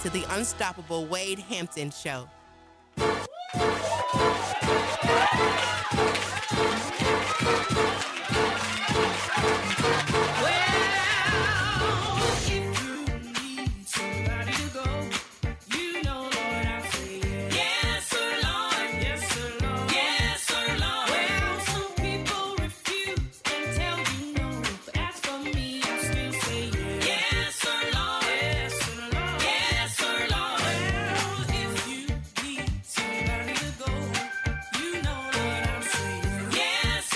to the unstoppable Wade Hampton Show. Yes,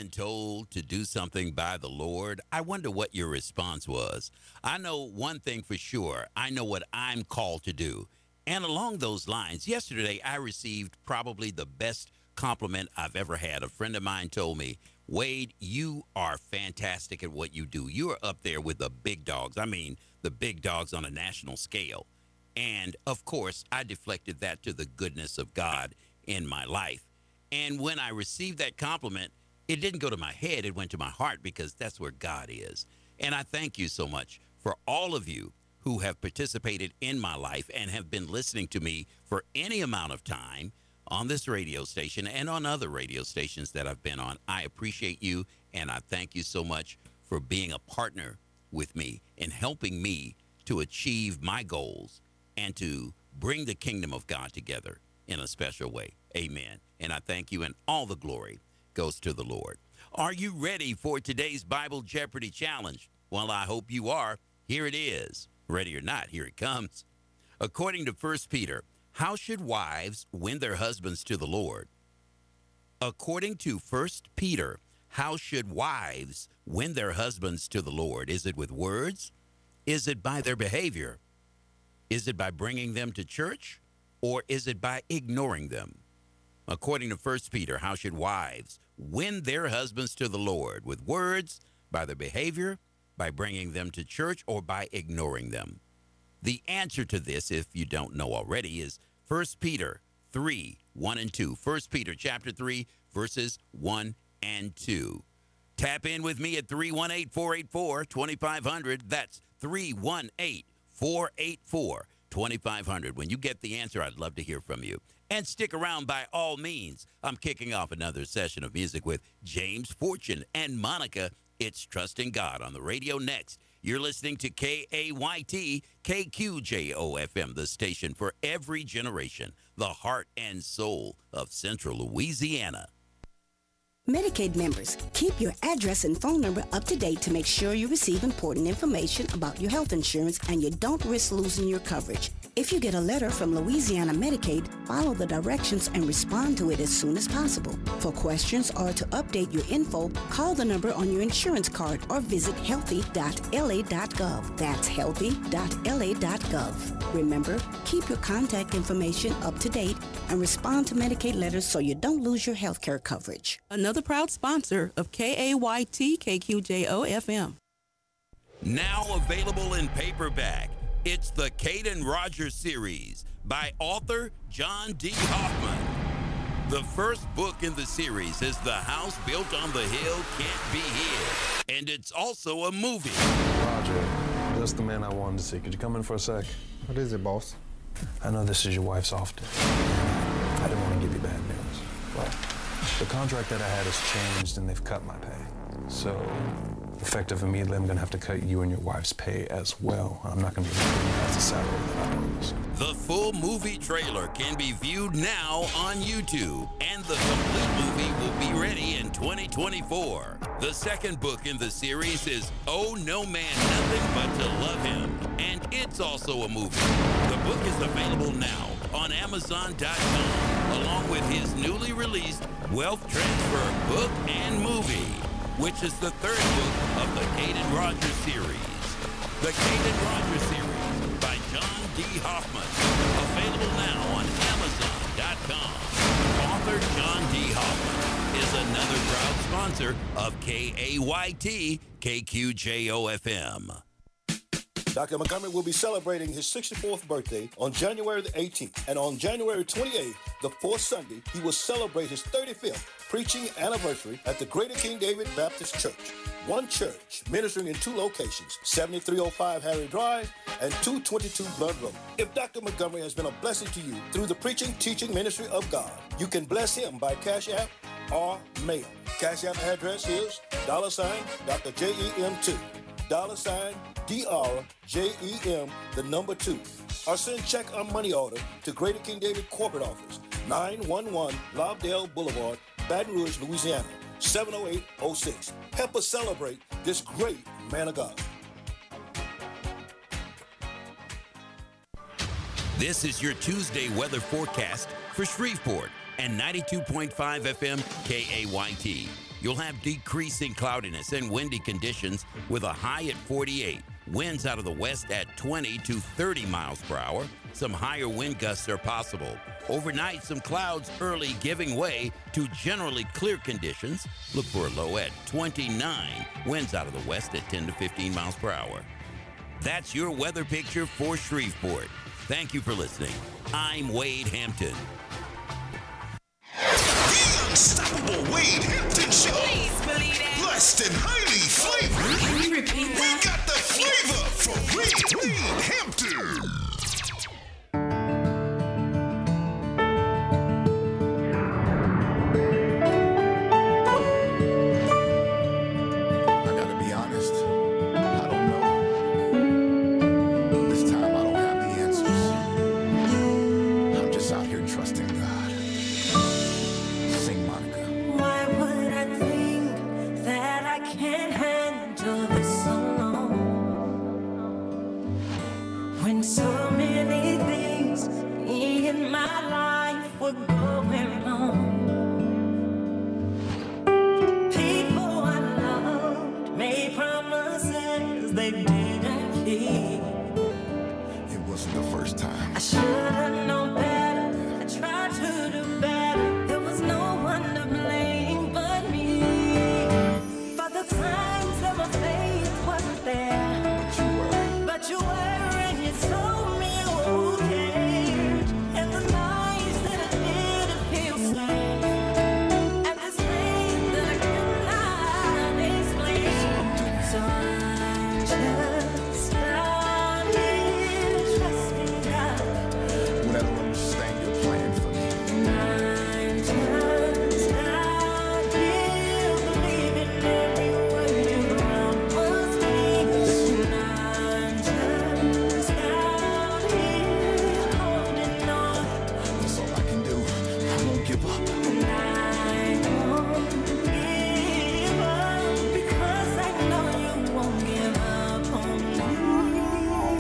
been told to do something by the Lord? I wonder what your response was. I know one thing for sure. I know what I'm called to do. And along those lines, yesterday I received probably the best compliment I've ever had. A friend of mine told me, Wade, you are fantastic at what you do. You are up there with the big dogs. I mean, the big dogs on a national scale. And of course, I deflected that to the goodness of God in my life. And when I received that compliment, it didn't go to my head, it went to my heart, because that's where God is. And I thank you so much for all of you who have participated in my life and have been listening to me for any amount of time on this radio station and on other radio stations that I've been on. I appreciate you, and I thank you so much for being a partner with me in helping me to achieve my goals and to bring the kingdom of God together in a special way. Amen. And I thank you, and all the glory goes to the Lord. Are you ready for today's Bible Jeopardy challenge? Well, I hope you are. Here it is. Ready or not, here it comes. According to 1 Peter, how should wives win their husbands to the Lord? According to 1 Peter, how should wives win their husbands to the Lord? Is it with words? Is it by their behavior? Is it by bringing them to church? Or is it by ignoring them? According to 1 Peter, how should wives win their husbands to the Lord? With words, by their behavior, by bringing them to church, or by ignoring them? The answer to this, if you don't know already, is 1 Peter 3, 1 and 2. 1 Peter chapter 3, verses 1 and 2. Tap in with me at 318-484-2500. That's 318-484-2500. When you get the answer, I'd love to hear from you. And stick around by all means. I'm kicking off another session of music with James Fortune and Monica. It's Trusting God on the radio next. You're listening to KAYT, KQJO-FM, the station for every generation, the heart and soul of Central Louisiana. Medicaid members, keep your address and phone number up to date to make sure you receive important information about your health insurance and you don't risk losing your coverage. If you get a letter from Louisiana Medicaid, follow the directions and respond to it as soon as possible. For questions or to update your info, call the number on your insurance card or visit healthy.la.gov. That's healthy.la.gov. Remember, keep your contact information up to date and respond to Medicaid letters so you don't lose your health care coverage. Another proud sponsor of KAYT KQJO-FM. Now available in paperback, it's the Caden Rogers series by author John D. Hoffman. The first book in the series is The House Built on the Hill Can't Be Hid, and it's also a movie. Roger, that's the man I wanted to see. Could you come in for a sec? What is it, boss? I know this is your wife's off day. I didn't want to give you bad news, but the contract that I had has changed and they've cut my pay. So, effective immediately, I'm going to have to cut you and your wife's pay as well. I'm not going to be able to pay you guys the salary that I promised. The full movie trailer can be viewed now on YouTube, and the complete movie will be ready in 2024. The second book in the series is Oh No Man Nothing But to Love Him, and it's also a movie. The book is available now on Amazon.com, along with his newly released Wealth Transfer book and movie, which is the third book of the Caden Rogers series. The Caden Rogers series by John D. Hoffman, available now on Amazon.com. Author John D. Hoffman is another proud sponsor of KAYT KQJO-FM. Dr. Montgomery will be celebrating his 64th birthday on January the 18th. And on January 28th, the fourth Sunday, he will celebrate his 35th preaching anniversary at the Greater King David Baptist Church. One church ministering in two locations, 7305 Harry Drive and 222 Blood Road. If Dr. Montgomery has been a blessing to you through the preaching, teaching ministry of God, you can bless him by Cash App or mail. Cash App address is $, Dr. JEM2, $, DRJEM, the number 2. Or send check or money order to Greater King David Corporate Office, 911 Lobdell Boulevard, Baton Rouge, Louisiana, 70806. Help us celebrate this great man of God. This is your Tuesday weather forecast for Shreveport and 92.5 FM KAYT. You'll have decreasing cloudiness and windy conditions with a high at 48. Winds out of the west at 20 to 30 miles per hour. Some higher wind gusts are possible. Overnight, some clouds early giving way to generally clear conditions. Look for a low at 29. Winds out of the west at 10 to 15 miles per hour. That's your weather picture for Shreveport. Thank you for listening. I'm Wade Hampton. The Unstoppable Wade Hampton Show. Please believe that. Blessed and highly flavored. Can you repeat We that? got the flavor for Wade Hampton. I gotta be honest, I don't know. This time I don't have the answers. I'm just out here trusting God. Sing, Monica. Why would I think that I can't handle this alone? When so many things in my life were going wrong. People I loved made promises they didn't keep. It wasn't the first time. I should